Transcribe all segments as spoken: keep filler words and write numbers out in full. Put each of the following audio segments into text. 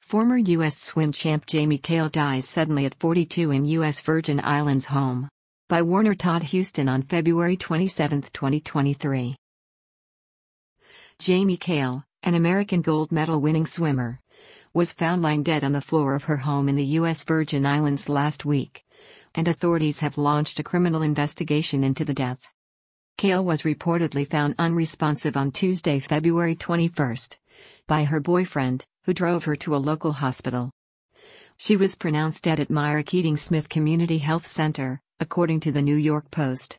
Former U S swim champ Jamie Kale dies suddenly at forty-two in U S Virgin Islands home. By Warner Todd Houston on February twenty-seventh, twenty twenty-three. Jamie Kale, an American gold medal-winning swimmer, was found lying dead on the floor of her home in the U S Virgin Islands last week, and authorities have launched a criminal investigation into the death. Kale was reportedly found unresponsive on Tuesday, February twenty-first, by her boyfriend, who drove her to a local hospital. She was pronounced dead at Myra Keating Smith Community Health Center, according to the New York Post.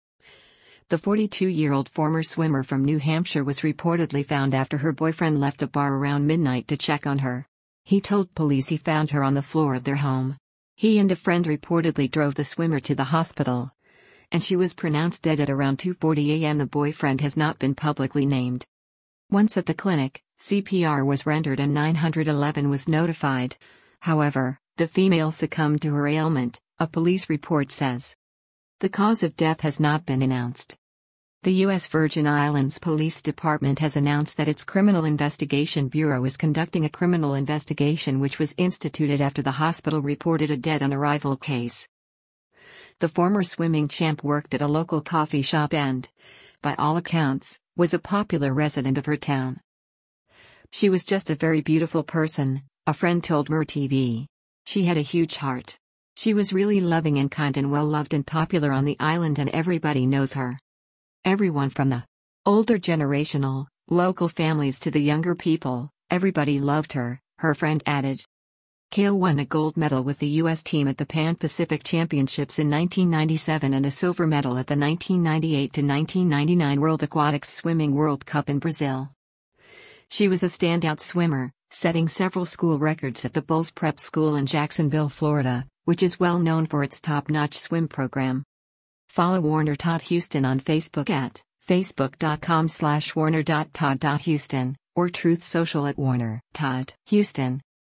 The forty-two-year-old former swimmer from New Hampshire was reportedly found after her boyfriend left a bar around midnight to check on her. He told police he found her on the floor of their home. He and a friend reportedly drove the swimmer to the hospital, and she was pronounced dead at around two forty a m The boyfriend has not been publicly named. Once at the clinic, C P R was rendered and nine one one was notified. However, the female succumbed to her ailment, a police report says. The cause of death has not been announced. The U S Virgin Islands Police Department has announced that its Criminal Investigation Bureau is conducting a criminal investigation which was instituted after the hospital reported a dead-on-arrival case. The former swimming champ worked at a local coffee shop and, by all accounts, was a popular resident of her town. She was just a very beautiful person, a friend told M R T V. She had a huge heart. She was really loving and kind and well-loved and popular on the island, and everybody knows her. Everyone from the older generational, local families to the younger people, everybody loved her, her friend added. Kale won a gold medal with the U S team at the Pan Pacific Championships in nineteen ninety-seven and a silver medal at the nineteen ninety-eight to nineteen ninety-nine World Aquatics Swimming World Cup in Brazil. She was a standout swimmer, setting several school records at the Bulls Prep School in Jacksonville, Florida, which is well known for its top-notch swim program. Follow Warner Todd Houston on Facebook at facebook.com slash warner.todd.houston or Truth Social at Warner Todd Houston.